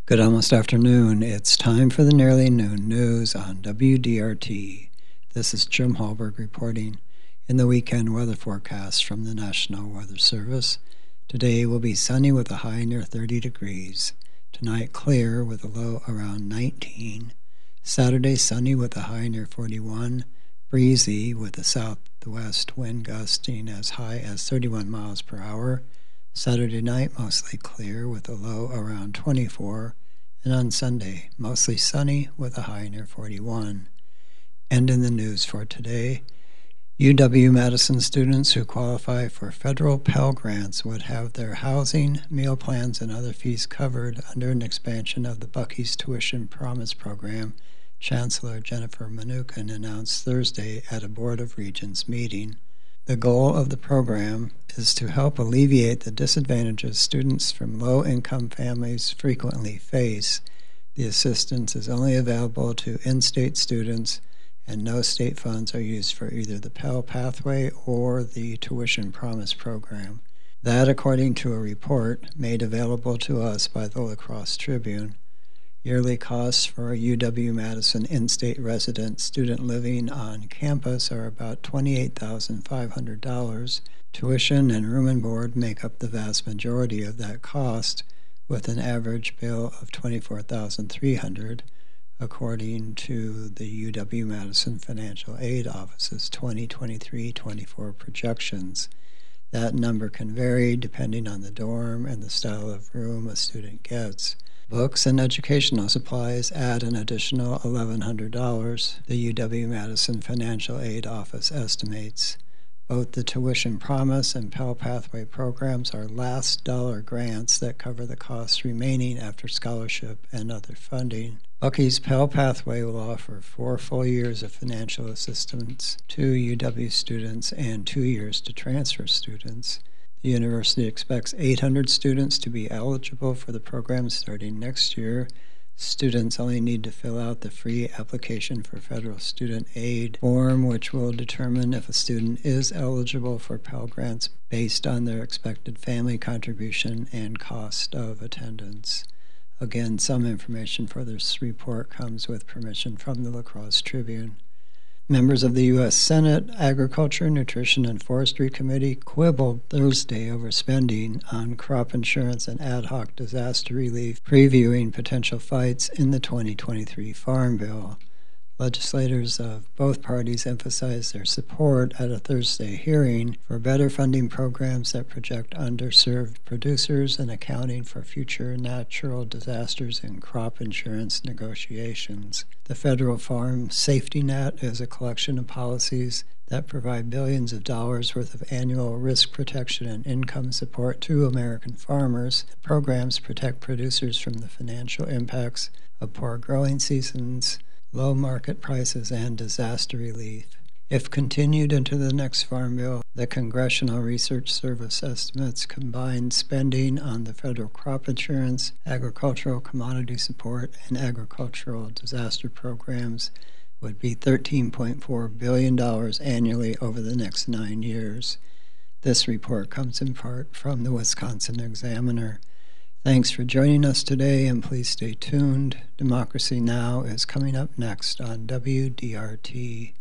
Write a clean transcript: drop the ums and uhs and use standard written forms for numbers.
Good almost afternoon. It's time for the Nearly Noon News on WDRT. This is Jim Hallberg reporting in the weekend weather forecast from the National Weather Service. Today will be sunny with a high near 30 degrees. Tonight clear with a low around 19. Saturday sunny with a high near 41. Breezy with a southwest wind gusting as high as 31 miles per hour. Saturday night mostly clear with a low around 24, and on Sunday mostly sunny with a high near 41. And in the news for today, UW-Madison students who qualify for federal Pell Grants would have their housing, meal plans, and other fees covered under an expansion of the Buc-ee's Tuition Promise program, Chancellor Jennifer Mnookin announced Thursday at a Board of Regents meeting. The goal of the program is to help alleviate the disadvantages students from low-income families frequently face. The assistance is only available to in-state students, and no state funds are used for either the Pell Pathway or the Tuition Promise program. That, according to a report made available to us by the La Crosse Tribune. Yearly costs for a UW-Madison in-state resident student living on campus are about $28,500. Tuition and room and board make up the vast majority of that cost, with an average bill of $24,300, according to the UW-Madison Financial Aid Office's 2023-24 projections. That number can vary depending on the dorm and the style of room a student gets. Books and educational supplies add an additional $1,100, the UW-Madison Financial Aid Office estimates. Both the Tuition Promise and Pell Pathway programs are last dollar grants that cover the costs remaining after scholarship and other funding. Buc-ee's Pell Pathway will offer 4 full years of financial assistance to UW students and 2 years to transfer students. The university expects 800 students to be eligible for the program starting next year. Students only need to fill out the free application for federal student aid form, which will determine if a student is eligible for Pell Grants based on their expected family contribution and cost of attendance. Again, some information for this report comes with permission from the La Crosse Tribune. Members of the U.S. Senate Agriculture, Nutrition, and Forestry Committee quibbled Thursday over spending on crop insurance and ad hoc disaster relief, previewing potential fights in the 2023 Farm Bill. Legislators of both parties emphasized their support at a Thursday hearing for better funding programs that project underserved producers and accounting for future natural disasters in crop insurance negotiations. The Federal Farm Safety Net is a collection of policies that provide billions of dollars worth of annual risk protection and income support to American farmers. The programs protect producers from the financial impacts of poor growing seasons, low market prices, and disaster relief. If continued into the next Farm Bill, the Congressional Research Service estimates combined spending on the federal crop insurance, agricultural commodity support, and agricultural disaster programs would be $13.4 billion annually over the next 9 years. This report comes in part from the Wisconsin Examiner. Thanks for joining us today, and please stay tuned. Democracy Now! Is coming up next on WDRT.